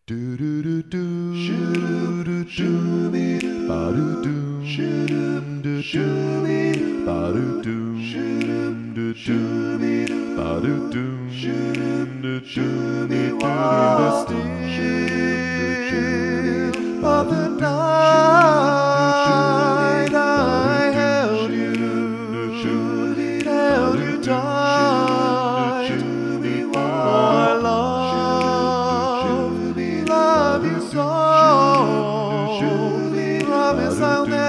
Do do do do shoo do do ba do do shoo do do ba do do shoo do do ba do do shoo do do do the still of the night I held you tight. I love you so. Promise I'll never